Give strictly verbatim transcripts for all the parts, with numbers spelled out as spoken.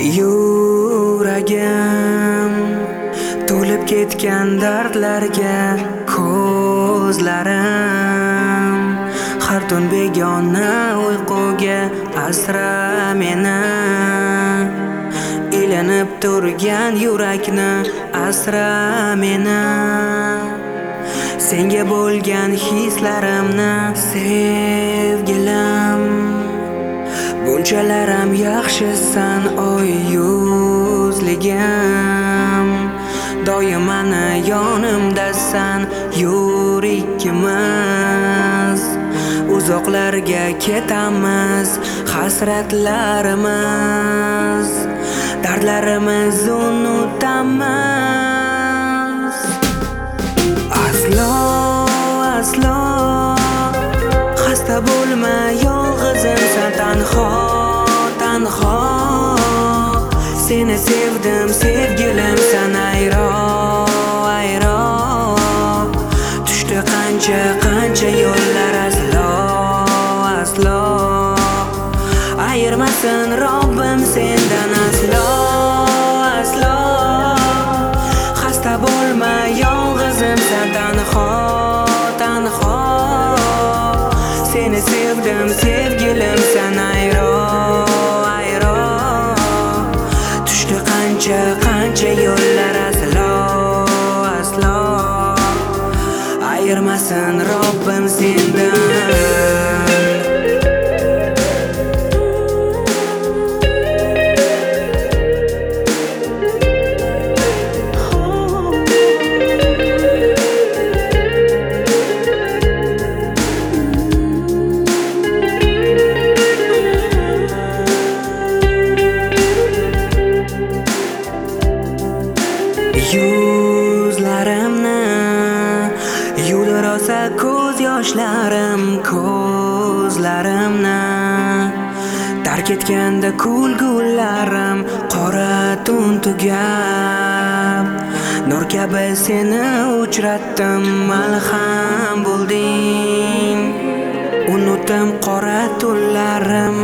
Yuragim to'lib ketgan dardlarga, ko'zlarim har tun begona uyquga. Asra meni ilinib turgan yurakni, asra meni senga bo'lgan hislarimni. Sevgilim, bunchalarim yaxshisan, oy yuzligim, doim mana yonimdasan. Yur ikkimiz uzoqlarga ketamiz, hasratlarimiz, dardlarimiz unutamiz. Aslo, aslo xasta bo'lma, yolg'izimsan, tanho, tanho. Seni sevdim, sevgilimsan, ayro, ayro. Tushdi qancha, qancha yo'llar, aslo, aslo ayirmasin Robbim sendan, aslo, aslo. Xasta bo'lma, yolg'izimsan, tanho, tanho. Seni sevdim, sevgilimsan, ayro, ayro. Tushdi qancha, qancha yo'llar, aslo, aslo ayirmasin Robbim sendan. Yuzlarimni yulrosa ko'z yoshlarim, ko'zlarimni tark etganda kulgularim. Qora tun tugab nur kabi seni uchratdim, malham bo'lding. Unutdim qora tunlarim,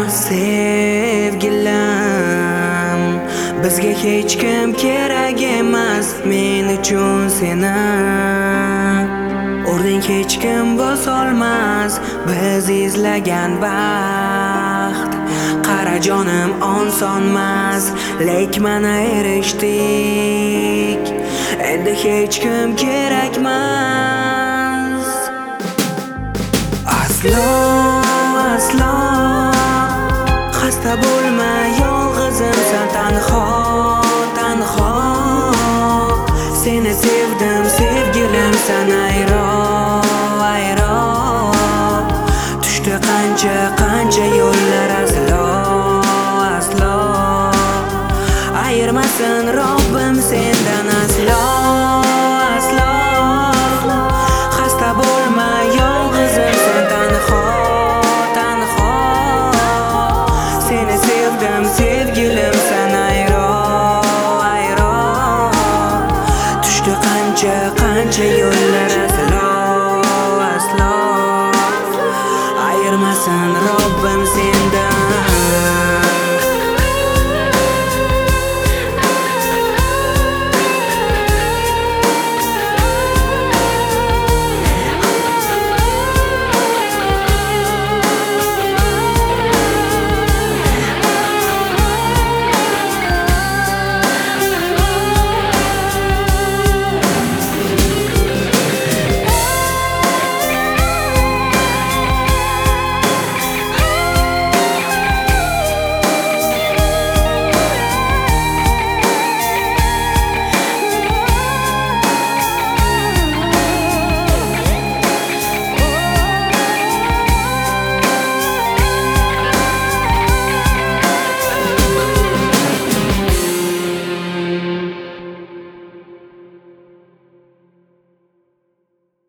sevgilim. Bizga hech kim kerak emas, men uchun seni o'rning hech kim bosolmas. Biz izlagan baxt, qara jonim, osonmas, lek mana erishdik. Endi hech kim kerakmas. Aslo, aslo xasta bo'lma, yolg'izimsan, tanho, tanho. Seni sevdim, sevgilimsan, ayro, ayro. Tushdi qancha, qancha yo'llar, aslo, aslo ayirmasin Robbim sendan, aslo, aslo. Xasta bo'lma, yolg'izimsan, tanho, tanho. Seni sevdim, sevgilimsan, ayro, ayro. Tushdi qancha, qancha yo'llar,